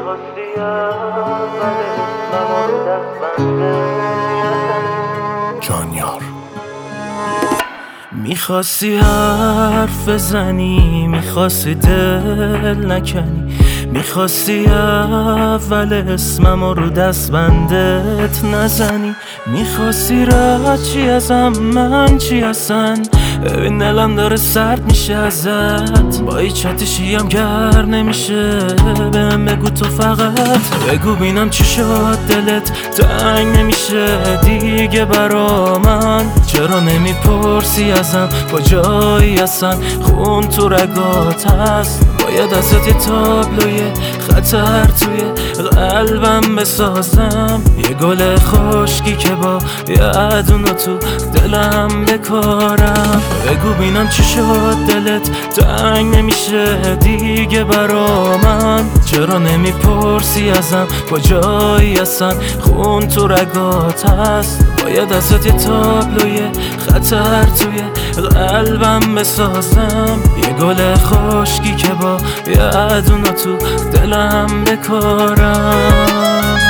جانیار میخواستی حرف بزنی، میخواستی دل نکنی، میخواستی اول اسممو رو دست بندت نزنی، میخواستی رد چی ازم من چی هستن. ببین دلم داره سرد میشه ازت، با هیچ آتیشی هم گر نمیشه. بهم بگو تو فقط بگو بینم چی شد دلت تنگ نمیشه دیگه برا من. چرا نمیپرسی ازم کجایی هستن، خون تو رگات هست. باید ازت یه تابلوی خطر توی قلبم بسازم، یه گل خشکی که با یادونو تو دلم بکارم. بگو بینم چی شد دلت تنگ نمیشه دیگه برا من. چرا نمیپرسی ازم کجایی هستن، خون تو رگات هست. باید ازت یه تابلوی خطر توی قلبم بسازم، یه گل خشکی که با یادونو تو دلم بکارم.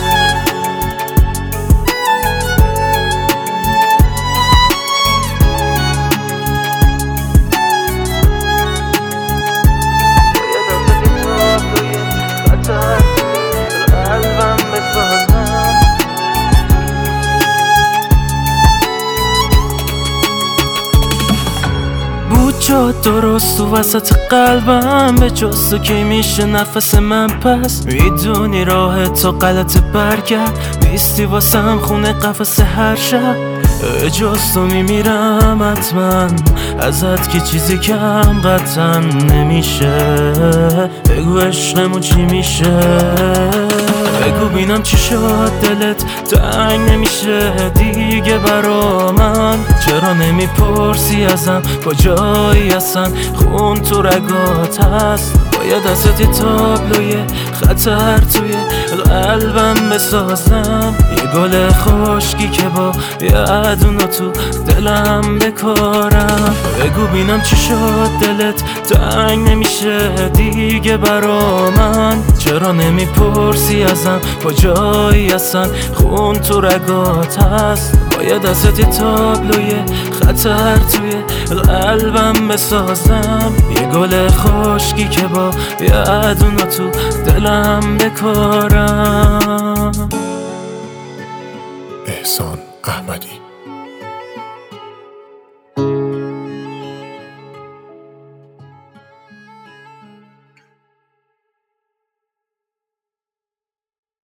شد درست تو وسط قلبم، به جز تو کی میشه نفس من پس. میدونی راه تو غلط برگرد نیستی واسم خونه قفس هر شب. جز تو میمیرم حتما، ازت که چیزی کم قطعا نمیشه. بگو عشقمون چی میشه، بگو بینم چی شد دلت تنگ نمیشه دیگه برا من. چرا نمیپرسی ازم کجایی هستن، خون تو رگات هست. باید ازت یه تابلوی خطر توی قلبم بسازم، یه گل خشکی که با یادونو تو دلم بکارم. بگو بینم چی شد دلت تنگ نمیشه دیگه برا من. چرا نمیپرسی ازم کجایی هستن، خون تو رگات هست. باید ازت یه تابلوی خطر توی قلبم بسازم، یه گل خشکی که با یادونو تو دلم بکارم. احسان احمدی.